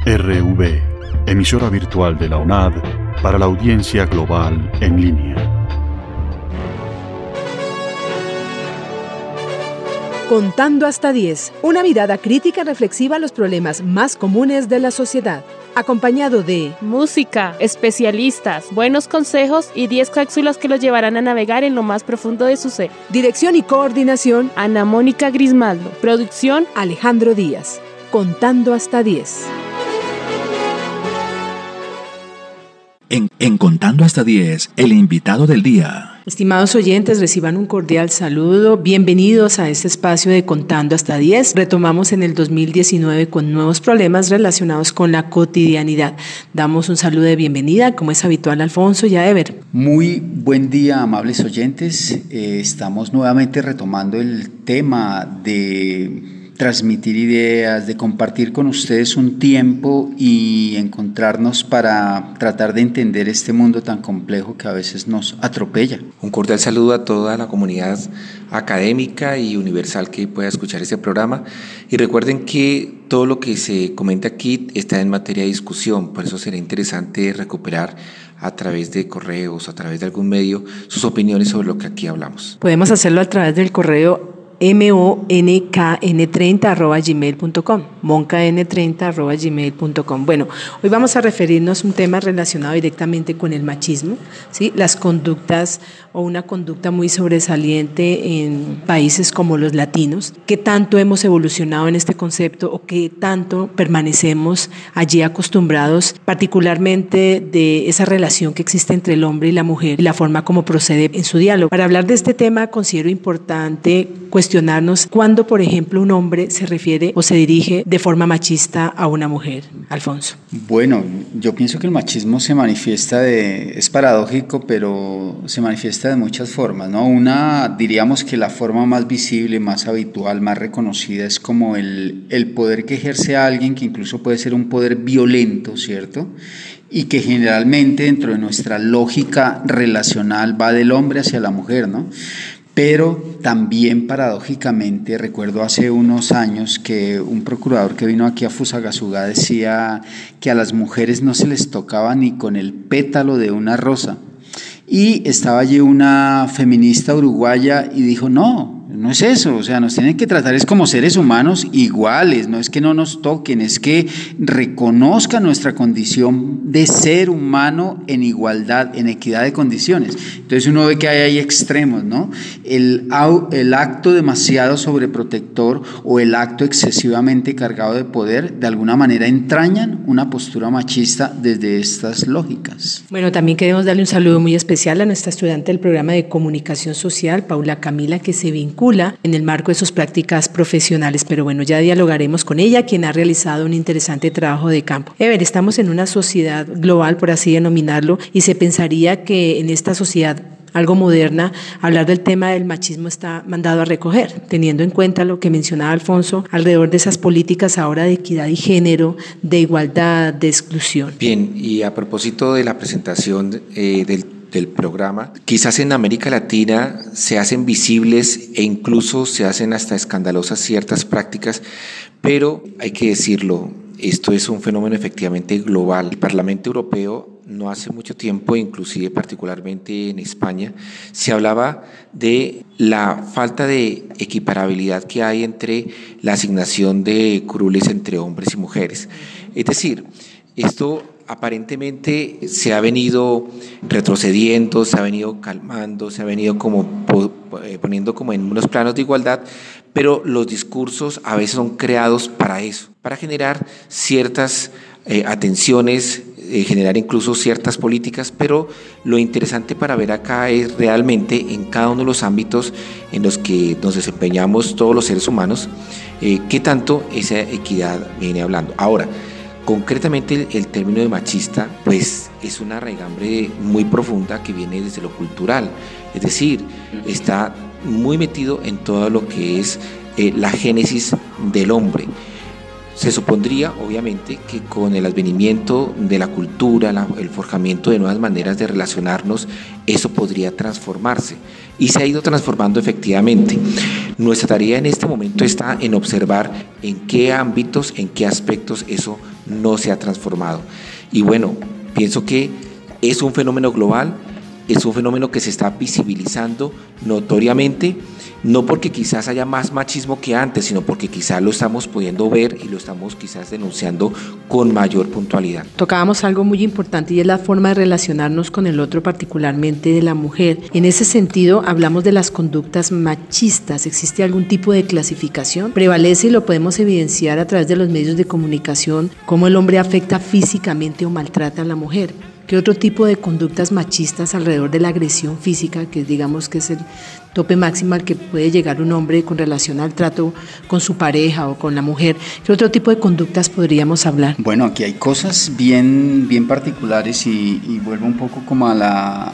RV, emisora virtual de la UNAD para la audiencia global en línea. Contando hasta 10, una mirada crítica y reflexiva a los problemas más comunes de la sociedad, acompañado de música, especialistas, buenos consejos y 10 cápsulas que los llevarán a navegar en lo más profundo de su ser. Dirección y coordinación, Ana Mónica Grismaldo. Producción, Alejandro Díaz. Contando hasta 10. En Contando hasta 10, el invitado del día. Estimados oyentes, reciban un cordial saludo. Bienvenidos a este espacio de Contando hasta 10. Retomamos en el 2019 con nuevos problemas relacionados con la cotidianidad. Damos un saludo de bienvenida, como es habitual, Alfonso y a Ever. Muy buen día, amables oyentes. Estamos nuevamente retomando el tema de transmitir ideas, de compartir con ustedes un tiempo y encontrarnos para tratar de entender este mundo tan complejo que a veces nos atropella. Un cordial saludo a toda la comunidad académica y universal que pueda escuchar este programa, y recuerden que todo lo que se comenta aquí está en materia de discusión, por eso será interesante recuperar a través de correos, a través de algún medio, sus opiniones sobre lo que aquí hablamos. Podemos hacerlo a través del correo monkn30@gmail.com, monkn30@gmail.com. Bueno, hoy vamos a referirnos a un tema relacionado directamente con el machismo, ¿sí? Las conductas o una conducta muy sobresaliente en países como los latinos. ¿Qué tanto hemos evolucionado en este concepto o qué tanto permanecemos allí acostumbrados, particularmente de esa relación que existe entre el hombre y la mujer y la forma como procede en su diálogo? Para hablar de este tema considero importante cuestionarnos cuándo, por ejemplo, un hombre se refiere o se dirige de forma machista a una mujer. Alfonso. Bueno, yo pienso que el machismo se manifiesta es paradójico, pero se manifiesta de muchas formas, ¿no? Una, diríamos que la forma más visible, más habitual, más reconocida es como el poder que ejerce alguien, que incluso puede ser un poder violento, ¿cierto? Y que generalmente dentro de nuestra lógica relacional va del hombre hacia la mujer, ¿no? Pero también paradójicamente recuerdo hace unos años que un procurador que vino aquí a Fusagasugá decía que a las mujeres no se les tocaba ni con el pétalo de una rosa. Y estaba allí una feminista uruguaya y dijo, no es eso, o sea, nos tienen que tratar es como seres humanos iguales, no es que no nos toquen, es que reconozcan nuestra condición de ser humano en igualdad, en equidad de condiciones. Entonces uno ve que hay extremos, ¿no? El acto demasiado sobreprotector o el acto excesivamente cargado de poder, de alguna manera entrañan una postura machista desde estas lógicas. Bueno, también queremos darle un saludo muy especial a nuestra estudiante del programa de Comunicación Social, Paula Camila, que se vincula en el marco de sus prácticas profesionales, pero bueno, ya dialogaremos con ella, quien ha realizado un interesante trabajo de campo. Ever, estamos en una sociedad global, por así denominarlo, y se pensaría que en esta sociedad algo moderna, hablar del tema del machismo está mandado a recoger, teniendo en cuenta lo que mencionaba Alfonso alrededor de esas políticas ahora de equidad y género, de igualdad, de exclusión. Bien, y a propósito de la presentación del programa, quizás en América Latina se hacen visibles e incluso se hacen hasta escandalosas ciertas prácticas, pero hay que decirlo, esto es un fenómeno efectivamente global. El Parlamento Europeo no hace mucho tiempo, inclusive particularmente en España, se hablaba de la falta de equiparabilidad que hay entre la asignación de curules entre hombres y mujeres. Es decir, esto aparentemente se ha venido retrocediendo, se ha venido calmando, se ha venido como poniendo como en unos planos de igualdad, pero los discursos a veces son creados para eso, para generar ciertas atenciones, generar incluso ciertas políticas, pero lo interesante para ver acá es realmente en cada uno de los ámbitos en los que nos desempeñamos todos los seres humanos, qué tanto esa equidad viene hablando. Ahora, concretamente el término de machista pues es una raigambre muy profunda que viene desde lo cultural, es decir, está muy metido en todo lo que es la génesis del hombre. Se supondría, obviamente, que con el advenimiento de la cultura, el forjamiento de nuevas maneras de relacionarnos, eso podría transformarse. Y se ha ido transformando efectivamente. Nuestra tarea en este momento está en observar en qué ámbitos, en qué aspectos eso no se ha transformado. Y bueno, pienso que es un fenómeno global, es un fenómeno que se está visibilizando notoriamente, no porque quizás haya más machismo que antes, sino porque quizás lo estamos pudiendo ver y lo estamos quizás denunciando con mayor puntualidad. Tocábamos algo muy importante y es la forma de relacionarnos con el otro, particularmente de la mujer. En ese sentido, hablamos de las conductas machistas. ¿Existe algún tipo de clasificación? Prevalece y lo podemos evidenciar a través de los medios de comunicación, cómo el hombre afecta físicamente o maltrata a la mujer. ¿Qué otro tipo de conductas machistas alrededor de la agresión física, que digamos que es el tope máximo al que puede llegar un hombre con relación al trato con su pareja o con la mujer? ¿Qué otro tipo de conductas podríamos hablar? Bueno, aquí hay cosas bien particulares y vuelvo un poco como a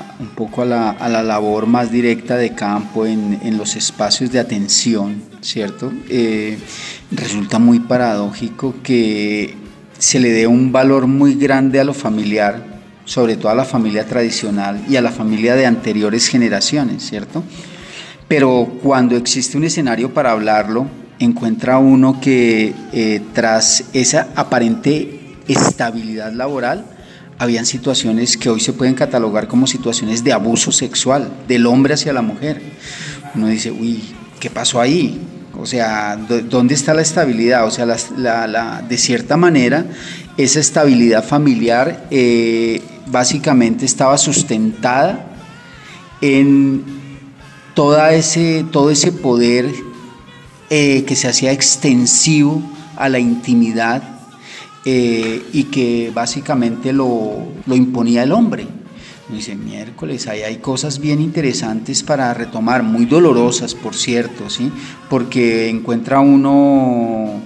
la labor más directa de campo en los espacios de atención, ¿cierto? Resulta muy paradójico que se le dé un valor muy grande a lo familiar, sobre todo a la familia tradicional y a la familia de anteriores generaciones, ¿cierto? Pero cuando existe un escenario para hablarlo, encuentra uno que tras esa aparente estabilidad laboral, habían situaciones que hoy se pueden catalogar como situaciones de abuso sexual del hombre hacia la mujer. Uno dice, uy, ¿qué pasó ahí? O sea, ¿dónde está la estabilidad? O sea, de cierta manera, esa estabilidad familiar básicamente estaba sustentada en todo ese poder que se hacía extensivo a la intimidad y que básicamente lo imponía el hombre. Uno dice, miércoles, ahí hay cosas bien interesantes para retomar, muy dolorosas, por cierto, ¿sí? Porque encuentra uno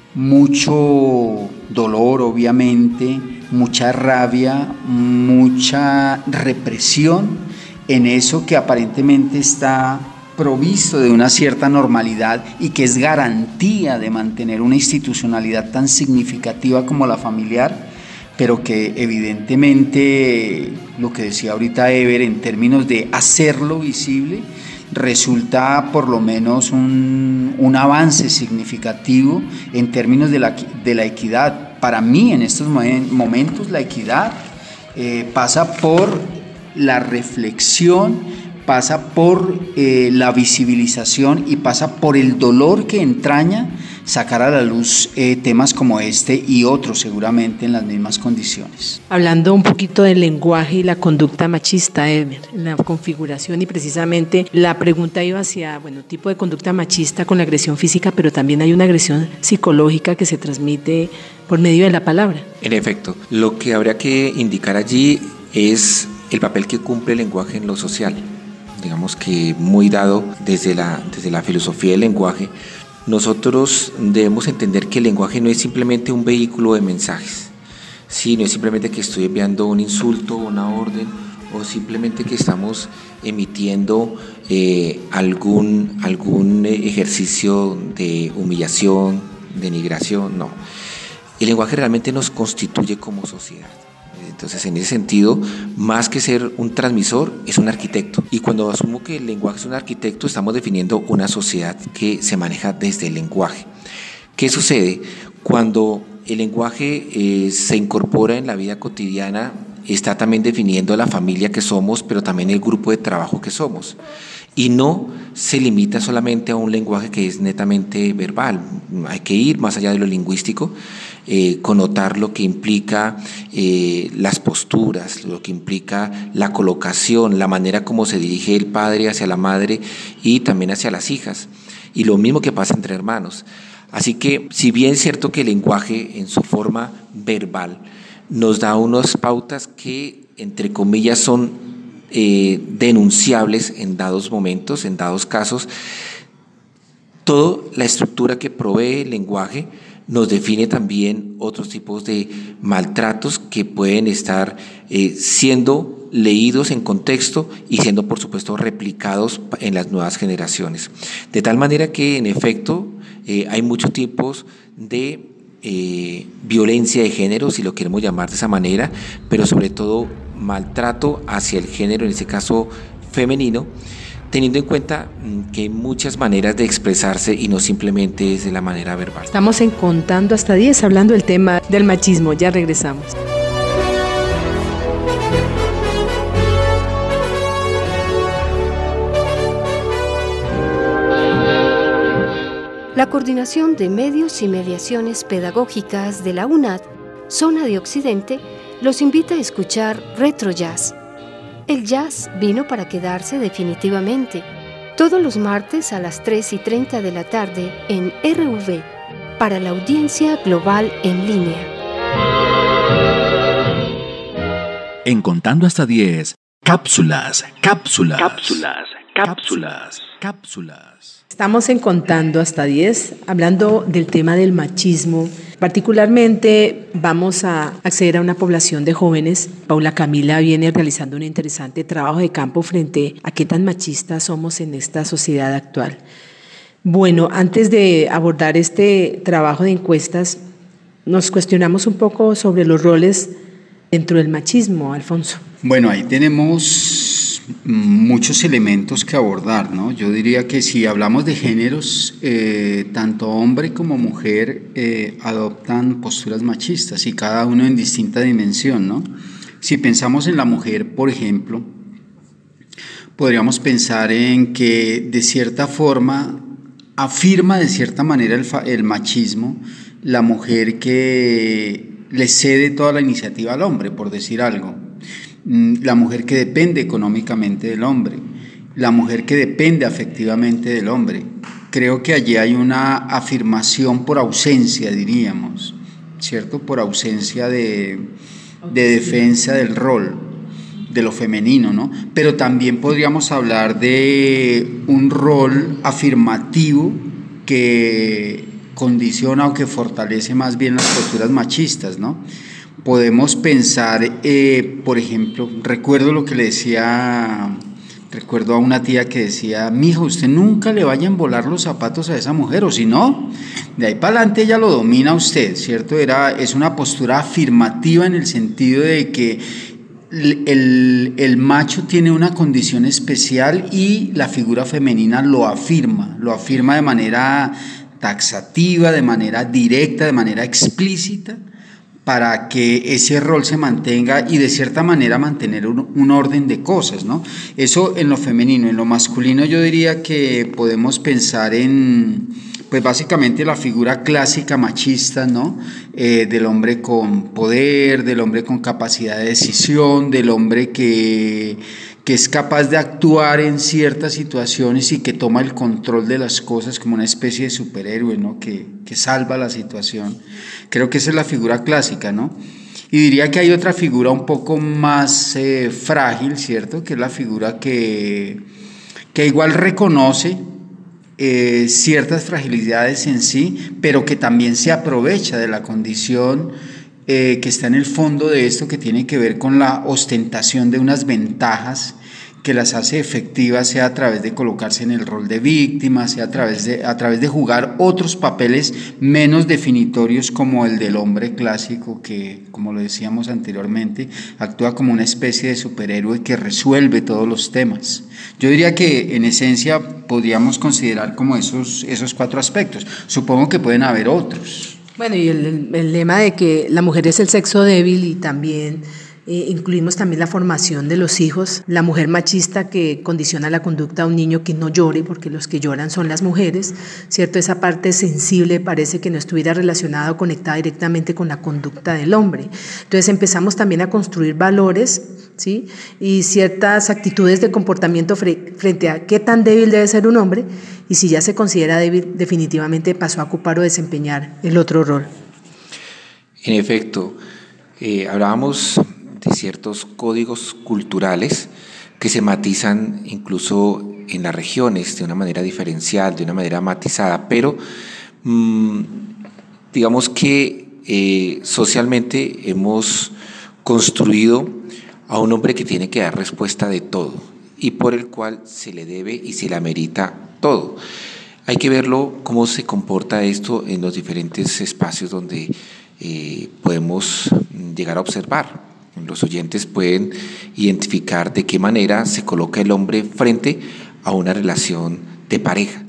mucho dolor, obviamente, mucha rabia, mucha represión en eso que aparentemente está provisto de una cierta normalidad y que es garantía de mantener una institucionalidad tan significativa como la familiar, pero que evidentemente, lo que decía ahorita Ever, en términos de hacerlo visible, resulta por lo menos un avance significativo en términos de la equidad. Para mí, en estos momentos, la equidad pasa por la reflexión, pasa por la visibilización y pasa por el dolor que entraña sacar a la luz temas como este y otros seguramente en las mismas condiciones. Hablando un poquito del lenguaje y la conducta machista, Ever, la configuración, y precisamente la pregunta iba hacia, tipo de conducta machista con la agresión física, pero también hay una agresión psicológica que se transmite por medio de la palabra. En efecto, lo que habría que indicar allí es el papel que cumple el lenguaje en lo social. Digamos que muy dado desde la filosofía del lenguaje, nosotros debemos entender que el lenguaje no es simplemente un vehículo de mensajes, ¿sí? No es simplemente que estoy enviando un insulto, una orden, o simplemente que estamos emitiendo algún ejercicio de humillación, denigración, no. El lenguaje realmente nos constituye como sociedad. Entonces, en ese sentido, más que ser un transmisor, es un arquitecto. Y cuando asumo que el lenguaje es un arquitecto, estamos definiendo una sociedad que se maneja desde el lenguaje. ¿Qué sucede? Cuando el lenguaje se incorpora en la vida cotidiana, está también definiendo la familia que somos, pero también el grupo de trabajo que somos. Y no se limita solamente a un lenguaje que es netamente verbal. Hay que ir más allá de lo lingüístico, connotar lo que implica las posturas, lo que implica la colocación, la manera como se dirige el padre hacia la madre y también hacia las hijas. Y lo mismo que pasa entre hermanos. Así que, si bien es cierto que el lenguaje en su forma verbal nos da unas pautas que, entre comillas, son denunciables en dados momentos, en dados casos, toda la estructura que provee el lenguaje nos define también otros tipos de maltratos que pueden estar siendo leídos en contexto y siendo, por supuesto, replicados en las nuevas generaciones. De tal manera que, en efecto, hay muchos tipos de violencia de género, si lo queremos llamar de esa manera, pero sobre todo maltrato hacia el género, en este caso femenino, teniendo en cuenta que hay muchas maneras de expresarse y no simplemente es de la manera verbal. Estamos en Contando hasta 10 hablando del tema del machismo. Ya regresamos. La Coordinación de Medios y Mediaciones Pedagógicas de la UNAD, Zona de Occidente, los invita a escuchar Retro Jazz. El jazz vino para quedarse definitivamente. Todos los martes a las 3:30 de la tarde en RV, para la audiencia global en línea. En Contando hasta 10, cápsulas. Estamos en Contando hasta 10, hablando del tema del machismo. Particularmente vamos a acceder a una población de jóvenes. Paula Camila viene realizando un interesante trabajo de campo frente a qué tan machistas somos en esta sociedad actual. Bueno, antes de abordar este trabajo de encuestas, nos cuestionamos un poco sobre los roles dentro del machismo, Alfonso. Bueno, ahí tenemos muchos elementos que abordar, ¿no? Yo diría que si hablamos de géneros, tanto hombre como mujer adoptan posturas machistas y cada uno en distinta dimensión, ¿no? Si pensamos en la mujer, por ejemplo, podríamos pensar en que de cierta forma afirma de cierta manera el machismo, la mujer que le cede toda la iniciativa al hombre, por decir algo. La mujer que depende económicamente del hombre, la mujer que depende afectivamente del hombre. Creo que allí hay una afirmación por ausencia, diríamos, ¿cierto? Por ausencia de defensa del rol, de lo femenino, ¿no? Pero también podríamos hablar de un rol afirmativo que condiciona o que fortalece más bien las posturas machistas, ¿no? Podemos pensar, por ejemplo, recuerdo a una tía que decía: mija, usted nunca le vaya a embolar los zapatos a esa mujer, o si no, de ahí para adelante ella lo domina a usted, ¿cierto? Es una postura afirmativa en el sentido de que el macho tiene una condición especial y la figura femenina lo afirma de manera taxativa, de manera directa, de manera explícita, para que ese rol se mantenga y de cierta manera mantener un orden de cosas, ¿no? Eso en lo femenino. En lo masculino yo diría que podemos pensar en, pues básicamente la figura clásica machista, ¿no? Del hombre con poder, del hombre con capacidad de decisión, del hombre que es capaz de actuar en ciertas situaciones y que toma el control de las cosas como una especie de superhéroe, ¿no? Que salva la situación. Creo que esa es la figura clásica, ¿no? Y diría que hay otra figura un poco más frágil, ¿cierto? Que es la figura que igual reconoce ciertas fragilidades en sí, pero que también se aprovecha de la condición que está en el fondo de esto, que tiene que ver con la ostentación de unas ventajas que las hace efectivas, sea a través de colocarse en el rol de víctima, sea a través de jugar otros papeles menos definitorios como el del hombre clásico, que, como lo decíamos anteriormente, actúa como una especie de superhéroe que resuelve todos los temas. Yo diría que en esencia podríamos considerar como esos 4 aspectos. Supongo que pueden haber otros. Bueno, y el lema de que la mujer es el sexo débil, y también incluimos también la formación de los hijos, la mujer machista que condiciona la conducta de un niño que no llore, porque los que lloran son las mujeres, ¿cierto? Esa parte sensible parece que no estuviera relacionada o conectada directamente con la conducta del hombre. Entonces empezamos también a construir valores, ¿sí? Y ciertas actitudes de comportamiento frente a qué tan débil debe ser un hombre, y si ya se considera débil, definitivamente pasó a ocupar o desempeñar el otro rol. En efecto, hablábamos de ciertos códigos culturales que se matizan incluso en las regiones de una manera diferencial, de una manera matizada, pero digamos que socialmente hemos construido a un hombre que tiene que dar respuesta de todo y por el cual se le debe y se le amerita todo. Hay que verlo cómo se comporta esto en los diferentes espacios donde podemos llegar a observar. Los oyentes pueden identificar de qué manera se coloca el hombre frente a una relación de pareja.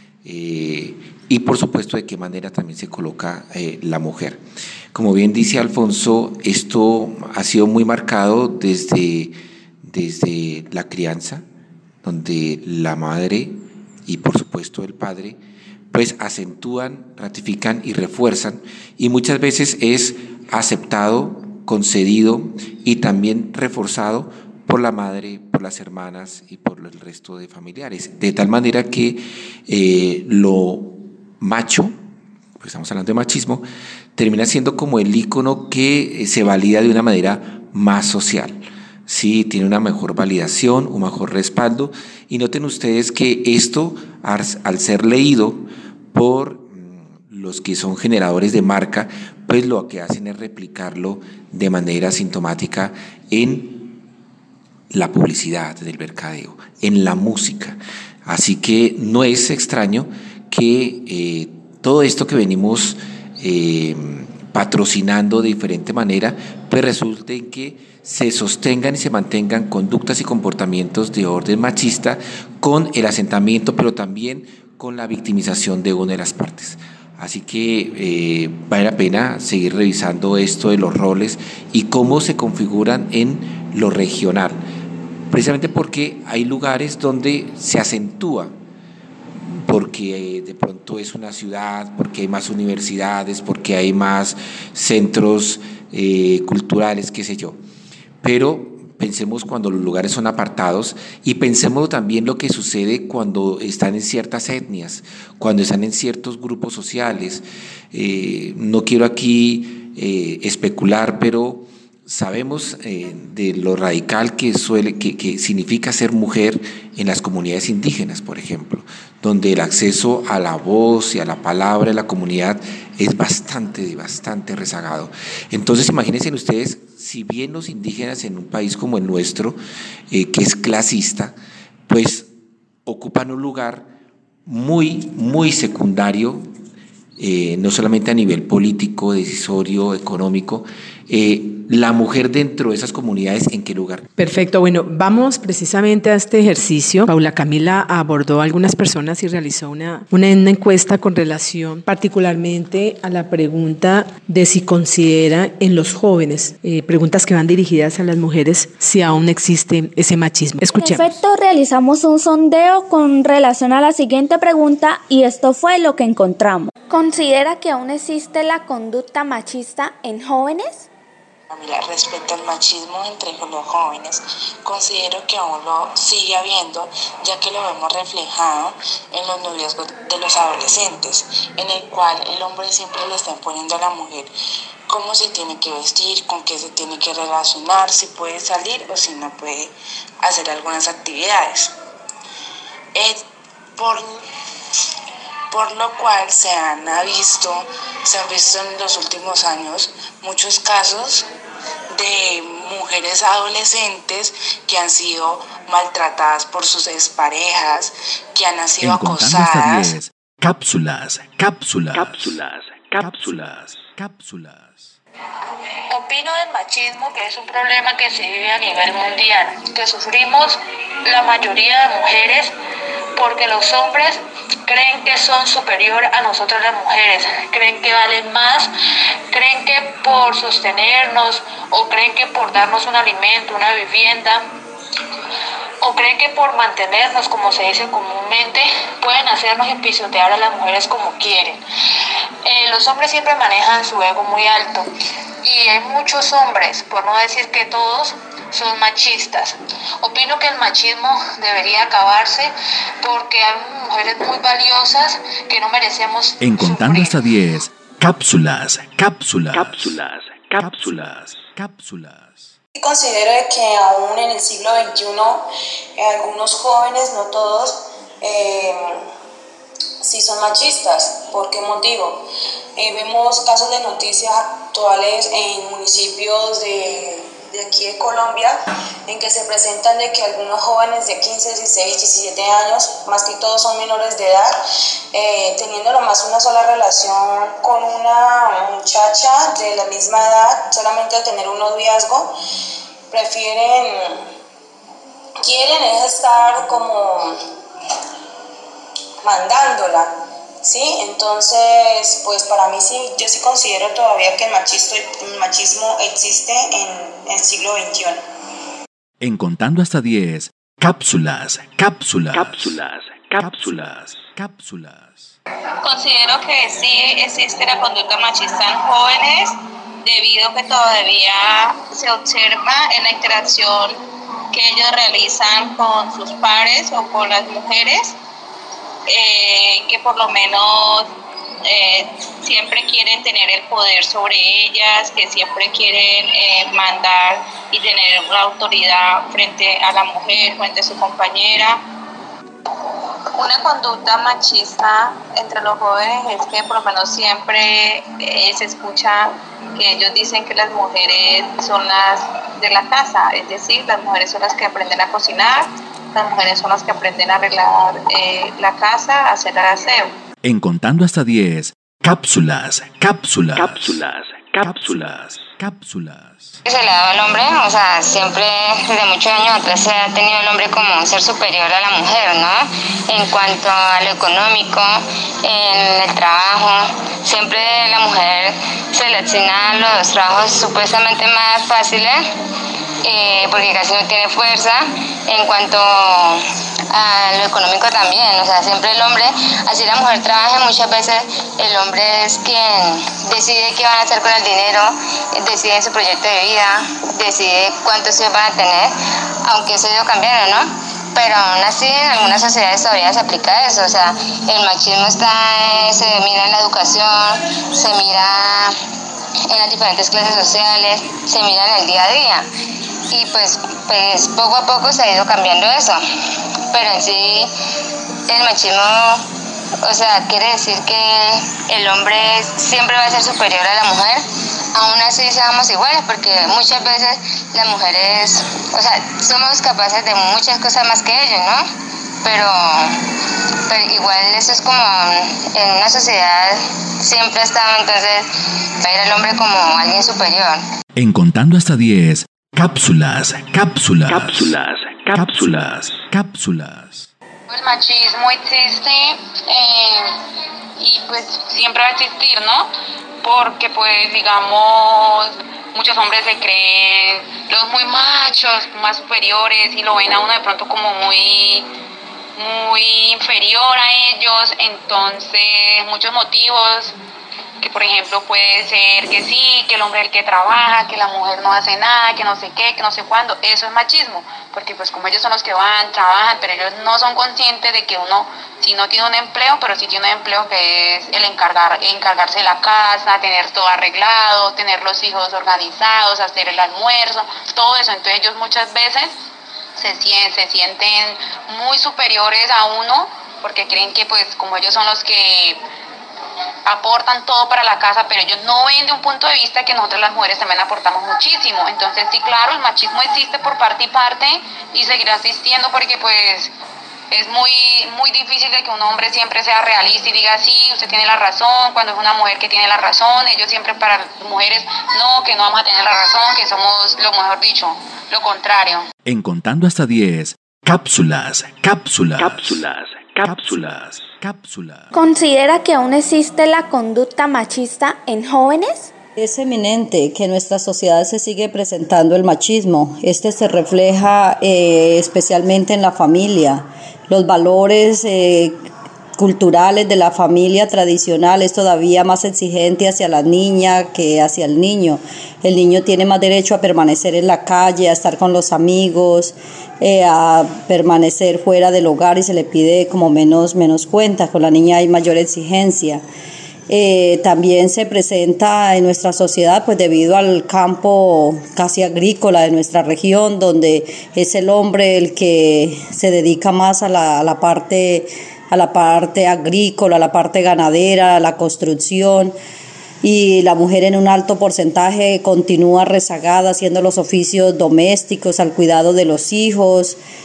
Y por supuesto de qué manera también se coloca la mujer. Como bien dice Alfonso, esto ha sido muy marcado desde la crianza, donde la madre y por supuesto el padre pues acentúan, ratifican y refuerzan, y muchas veces es aceptado, concedido y también reforzado por la madre, por las hermanas y por el resto de familiares, de tal manera que lo macho, pues estamos hablando de machismo, termina siendo como el ícono que se valida de una manera más social. Sí, tiene una mejor validación, un mejor respaldo, y noten ustedes que esto, al ser leído por los que son generadores de marca, pues lo que hacen es replicarlo de manera sintomática en la publicidad del mercadeo, en la música. Así que no es extraño que todo esto que venimos patrocinando de diferente manera, pues resulte en que se sostengan y se mantengan conductas y comportamientos de orden machista con el asentamiento, pero también con la victimización de una de las partes. Así que vale la pena seguir revisando esto de los roles y cómo se configuran en lo regional, precisamente porque hay lugares donde se acentúa, porque de pronto es una ciudad, porque hay más universidades, porque hay más centros culturales, qué sé yo. Pero pensemos cuando los lugares son apartados, y pensemos también lo que sucede cuando están en ciertas etnias, cuando están en ciertos grupos sociales. No quiero aquí especular, pero sabemos de lo radical que significa ser mujer en las comunidades indígenas, por ejemplo, donde el acceso a la voz y a la palabra de la comunidad es bastante rezagado. Entonces imagínense ustedes, si bien los indígenas en un país como el nuestro, que es clasista, pues ocupan un lugar muy secundario, no solamente a nivel político, decisorio, económico, la mujer dentro de esas comunidades, ¿en qué lugar? Perfecto, bueno, vamos precisamente a este ejercicio. Paula Camila abordó a algunas personas y realizó una encuesta con relación particularmente a la pregunta de si considera en los jóvenes, preguntas que van dirigidas a las mujeres, si aún existe ese machismo. Escuchemos. En efecto, realizamos un sondeo con relación a la siguiente pregunta y esto fue lo que encontramos. ¿Considera que aún existe la conducta machista en jóvenes? Mira, respecto al machismo entre los jóvenes, considero que aún lo sigue habiendo, ya que lo vemos reflejado en los noviazgos de los adolescentes, en el cual el hombre siempre le está imponiendo a la mujer cómo se tiene que vestir, con qué se tiene que relacionar, si puede salir o si no puede hacer algunas actividades. Por lo cual se han visto en los últimos años muchos casos de mujeres adolescentes que han sido maltratadas por sus exparejas, que han sido acosadas. Cápsulas. Opino del machismo que es un problema que se vive a nivel mundial, que sufrimos la mayoría de mujeres porque los hombres creen que son superior a nosotras las mujeres, creen que valen más, creen que por sostenernos o creen que por darnos un alimento, una vivienda o creen que por mantenernos, como se dice comúnmente, pueden hacernos y pisotear a las mujeres como quieren. Los hombres siempre manejan su ego muy alto y hay muchos hombres, por no decir que todos, son machistas. Opino que el machismo debería acabarse porque hay mujeres muy valiosas que no merecemos En Contando sufrir. hasta 10, cápsulas. Considero que aún en el siglo XXI algunos jóvenes, no todos, sí son machistas. ¿Por qué motivo? Vemos casos de noticias actuales en municipios de aquí de Colombia, en que se presentan de que algunos jóvenes de 15, 16, 17 años, más que todos son menores de edad, teniendo nomás una sola relación con una muchacha de la misma edad, solamente al tener un noviazgo, quieren es estar como mandándola, ¿sí? Entonces, pues para mí sí, yo sí considero todavía que el machismo existe en el siglo XXI. En Contando hasta 10, cápsulas. Considero que sí existe la conducta machista en jóvenes, debido a que todavía se observa en la interacción que ellos realizan con sus pares o con las mujeres, que por lo menos siempre quieren tener el poder sobre ellas, que siempre quieren mandar y tener una autoridad frente a la mujer, frente a su compañera. Una conducta machista entre los jóvenes es que por lo menos siempre se escucha que ellos dicen que las mujeres son las de la casa, es decir, las mujeres son las que aprenden a cocinar, las mujeres son las que aprenden a arreglar la casa, a hacer el aseo. En Contando hasta 10, cápsulas. Se le ha dado al hombre, o sea, siempre desde muchos años atrás se ha tenido el hombre como un ser superior a la mujer, ¿no? En cuanto a lo económico, en el trabajo, siempre la mujer se le asignan los trabajos supuestamente más fáciles, porque casi no tiene fuerza. En cuanto a lo económico también, o sea, siempre el hombre, así la mujer trabaja, muchas veces el hombre es quien decide qué van a hacer con el dinero, decide su proyecto de vida, decide cuántos hijos van a tener, aunque eso ha ido cambiando, ¿no? Pero aún así en algunas sociedades todavía se aplica eso, o sea, el machismo se mira en la educación, se mira en las diferentes clases sociales, se mira en el día a día. Y pues poco a poco se ha ido cambiando eso, pero en sí el machismo, o sea, quiere decir que el hombre siempre va a ser superior a la mujer, aún así seamos iguales, porque muchas veces las mujeres, o sea, somos capaces de muchas cosas más que ellos, ¿no? Pero igual eso es como en una sociedad siempre ha estado, entonces ver al hombre como alguien superior. En Contando hasta 10, cápsulas. El machismo existe y pues siempre va a existir, ¿no? Porque pues digamos, muchos hombres se creen los muy machos, más superiores y lo ven a uno de pronto como muy inferior a ellos, entonces muchos motivos que por ejemplo puede ser que sí, que el hombre es el que trabaja, que la mujer no hace nada, que no sé qué, que no sé cuándo, eso es machismo, porque pues como ellos son los que van, trabajan, pero ellos no son conscientes de que uno, si no tiene un empleo, pero sí tiene un empleo que es el encargarse de la casa, tener todo arreglado, tener los hijos organizados, hacer el almuerzo, todo eso, entonces ellos muchas veces se sienten muy superiores a uno, porque creen que pues como ellos son los que aportan todo para la casa, pero ellos no ven de un punto de vista que nosotros las mujeres también aportamos muchísimo. Entonces sí, claro, el machismo existe por parte y parte y seguirá existiendo porque pues es muy difícil de que un hombre siempre sea realista y diga sí, usted tiene la razón, cuando es una mujer que tiene la razón. Ellos siempre para las mujeres no, que no vamos a tener la razón, que somos, lo mejor dicho, lo contrario. En Contando hasta 10, cápsulas. ¿Considera que aún existe la conducta machista en jóvenes? Es eminente que en nuestra sociedad se sigue presentando el machismo. Este se refleja especialmente en la familia. Los valores culturales de la familia tradicional es todavía más exigente hacia la niña que hacia el niño. El niño tiene más derecho a permanecer en la calle, a estar con los amigos, a permanecer fuera del hogar y se le pide como menos cuenta. Con la niña hay mayor exigencia. También se presenta en nuestra sociedad pues debido al campo casi agrícola de nuestra región, donde es el hombre el que se dedica más a la parte agrícola, a la parte ganadera, a la construcción, y la mujer en un alto porcentaje continúa rezagada haciendo los oficios domésticos, al cuidado de los hijos,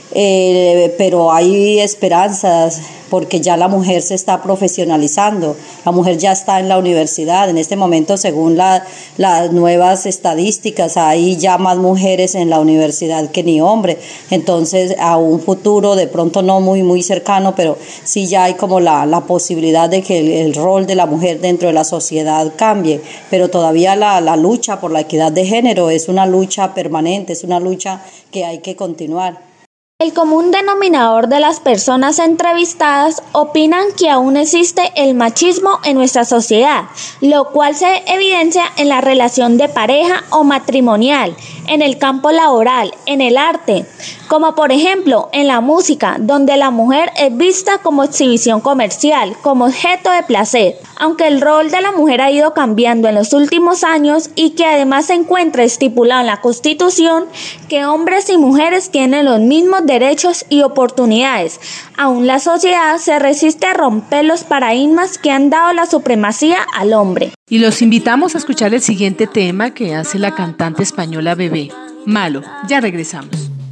pero hay esperanzas porque ya la mujer se está profesionalizando, la mujer ya está en la universidad. En este momento, según las nuevas estadísticas, hay ya más mujeres en la universidad que ni hombres. Entonces, a un futuro, de pronto no muy cercano, pero sí ya hay como la posibilidad de que el rol de la mujer dentro de la sociedad cambie. Pero todavía la lucha por la equidad de género es una lucha permanente, es una lucha que hay que continuar. El común denominador de las personas entrevistadas opinan que aún existe el machismo en nuestra sociedad, lo cual se evidencia en la relación de pareja o matrimonial, en el campo laboral, en el arte, como por ejemplo en la música, donde la mujer es vista como exhibición comercial, como objeto de placer. Aunque el rol de la mujer ha ido cambiando en los últimos años y que además se encuentra estipulado en la Constitución que hombres y mujeres tienen los mismos derechos y oportunidades, aún la sociedad se resiste a romper los paradigmas que han dado la supremacía al hombre. Y los invitamos a escuchar el siguiente tema que hace la cantante española Bebé, Malo. Ya regresamos.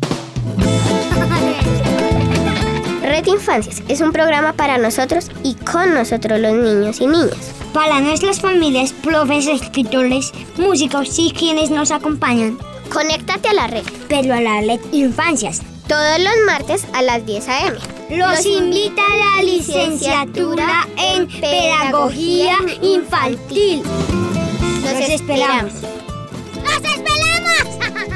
Red Infancias es un programa para nosotros y con nosotros los niños y niñas. Para nuestras familias, profes, escritores, músicos y quienes nos acompañan. Conéctate a la red. Pero a la Red Infancias. Todos los martes a las 10 a.m. Los invita a la licenciatura en Pedagogía Infantil. Los esperamos. ¡Los esperamos!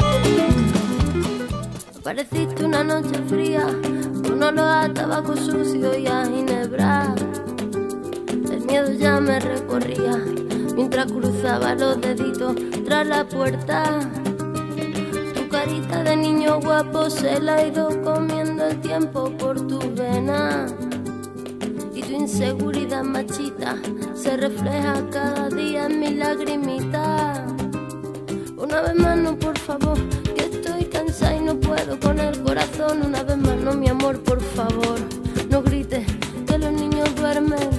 Apareciste una noche fría, con olor a tabaco sucio y a ginebra. El miedo ya me recorría, mientras cruzaba los deditos tras la puerta. Tu carita de niño guapo se la ha ido comiendo el tiempo por tu vena. Y tu inseguridad machita se refleja cada día en mi lagrimita. Una vez más no, por favor, que estoy cansada y no puedo con el corazón. Una vez más no, mi amor, por favor, no grites que los niños duermen.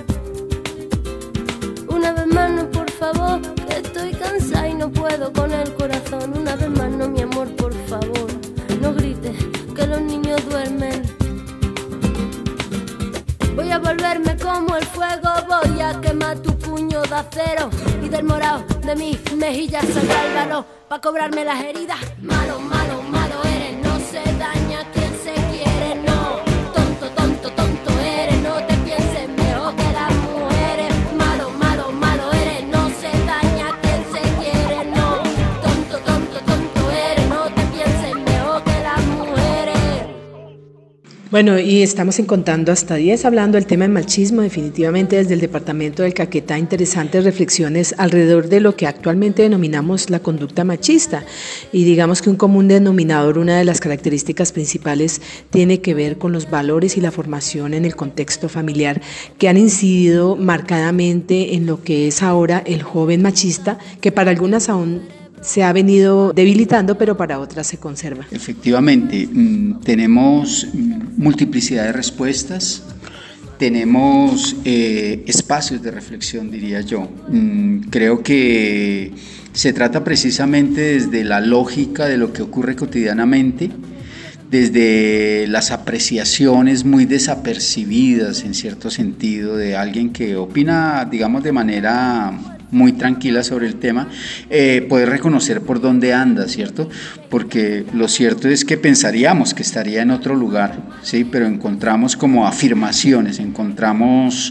Una vez más no, por favor, que estoy cansada y no puedo con el corazón. Una vez más no, mi amor, por favor, no grites que los niños duermen. Voy a volverme como el fuego, voy a quemar tu puño de acero y del morado de mis mejillas saldrá el valor pa' cobrarme las heridas. Malo, malo, malo eres, no se daña quien se quiere, no. Tonto, tonto, tonto eres, no te pienses mejor que las mujeres. Malo, malo, malo eres, no se daña quien se quiere, no. Tonto, tonto, tonto eres, no te pienses mejor que las mujeres. Bueno, y estamos en Contando hasta 10, hablando del tema del machismo, definitivamente desde el departamento del Caquetá, interesantes reflexiones alrededor de lo que actualmente denominamos la conducta machista. Y digamos que un común denominador, una de las características principales, tiene que ver con los valores y la formación en el contexto familiar que han incidido marcadamente en lo que es ahora el joven machista, que para algunas aún se ha venido debilitando, pero para otras se conserva. Efectivamente, tenemos multiplicidad de respuestas, tenemos espacios de reflexión, diría yo. Creo que se trata precisamente desde la lógica de lo que ocurre cotidianamente, desde las apreciaciones muy desapercibidas, en cierto sentido, de alguien que opina, digamos, de manera muy tranquila sobre el tema, poder reconocer por dónde anda, ¿cierto? Porque lo cierto es que pensaríamos que estaría en otro lugar, ¿sí? Pero encontramos como afirmaciones, encontramos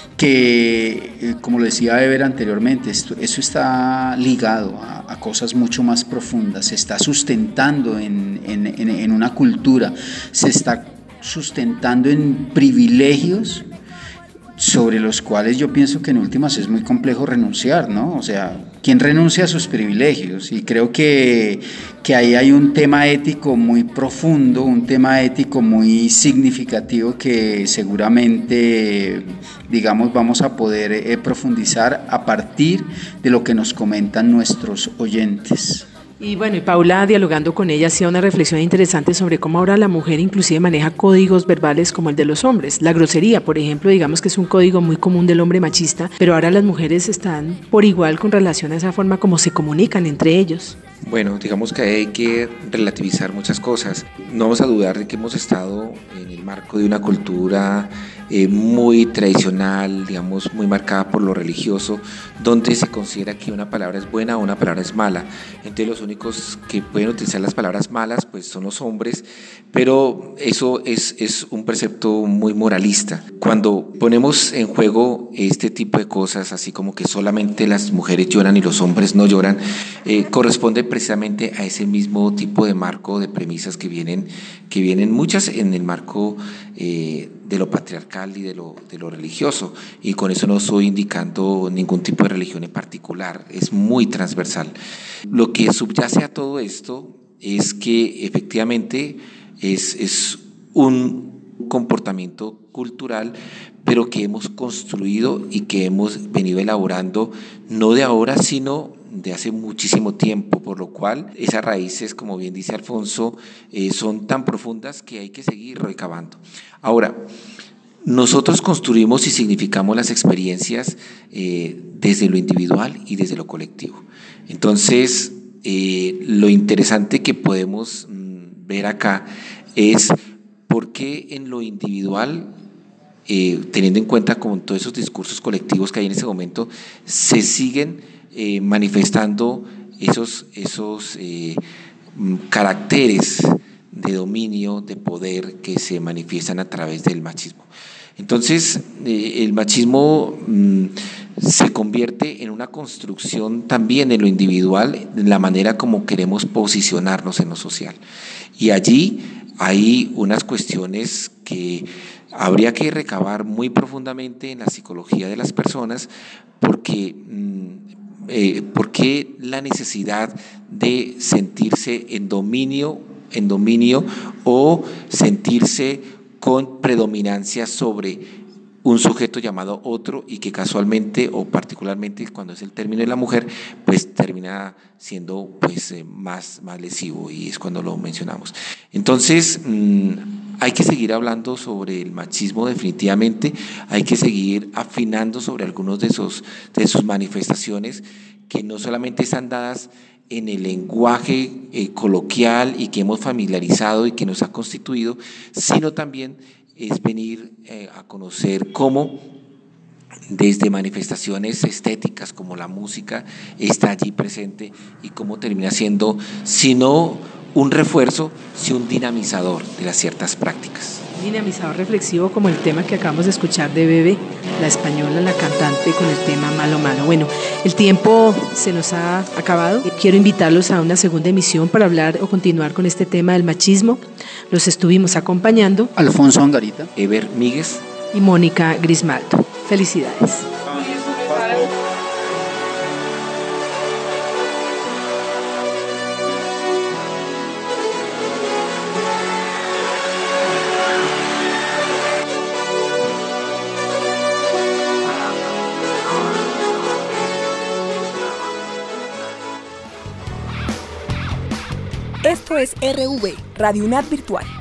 que, como lo decía Ever anteriormente, eso está ligado a cosas mucho más profundas, se está sustentando en una cultura, se está sustentando en privilegios sobre los cuales yo pienso que en últimas es muy complejo renunciar, ¿no? O sea, ¿quién renuncia a sus privilegios? Y creo que ahí hay un tema ético muy profundo, un tema ético muy significativo que seguramente, digamos, vamos a poder profundizar a partir de lo que nos comentan nuestros oyentes. Y bueno, y Paula, dialogando con ella, hacía una reflexión interesante sobre cómo ahora la mujer inclusive maneja códigos verbales como el de los hombres. La grosería, por ejemplo, digamos que es un código muy común del hombre machista, pero ahora las mujeres están por igual con relación a esa forma como se comunican entre ellos. Bueno, digamos que hay que relativizar muchas cosas. No vamos a dudar de que hemos estado en el marco de una cultura muy tradicional, digamos, muy marcada por lo religioso, donde se considera que una palabra es buena o una palabra es mala. Entonces los únicos que pueden utilizar las palabras malas pues son los hombres, pero eso es un precepto muy moralista. Cuando ponemos en juego este tipo de cosas, así como que solamente las mujeres lloran y los hombres no lloran, corresponde precisamente a ese mismo tipo de marco de premisas que vienen muchas en el marco de lo patriarcal y de lo religioso, y con eso no estoy indicando ningún tipo de religión en particular, es muy transversal. Lo que subyace a todo esto es que efectivamente es un comportamiento cultural, pero que hemos construido y que hemos venido elaborando no de ahora, sino de hace muchísimo tiempo, por lo cual esas raíces, como bien dice Alfonso, son tan profundas que hay que seguir recabando. Ahora, nosotros construimos y significamos las experiencias desde lo individual y desde lo colectivo. Entonces, lo interesante que podemos ver acá es por qué en lo individual, teniendo en cuenta como todos esos discursos colectivos que hay en ese momento, se siguen manifestando esos caracteres de dominio, de poder que se manifiestan a través del machismo. Entonces, el machismo se convierte en una construcción también en lo individual, en la manera como queremos posicionarnos en lo social. Y allí hay unas cuestiones que habría que recabar muy profundamente en la psicología de las personas, porque la necesidad de sentirse en dominio o sentirse con predominancia sobre un sujeto llamado otro, y que casualmente o particularmente cuando es el término de la mujer, pues termina siendo pues más lesivo, y es cuando lo mencionamos. Entonces, hay que seguir hablando sobre el machismo definitivamente, hay que seguir afinando sobre algunos de sus manifestaciones, que no solamente están dadas en el lenguaje coloquial y que hemos familiarizado y que nos ha constituido, sino también es venir a conocer cómo desde manifestaciones estéticas como la música está allí presente, y cómo termina siendo, si no un refuerzo, si un dinamizador de las ciertas prácticas. Dinamizador reflexivo, como el tema que acabamos de escuchar de Bebe, la española, la cantante, con el tema Malo Malo. Bueno, el tiempo se nos ha acabado. Quiero invitarlos a una segunda emisión para hablar o continuar con este tema del machismo. Los estuvimos acompañando Alfonso Angarita, Eber Míguez y Mónica Grismaldo. Felicidades. Esto es RV, Radio UNAD Virtual.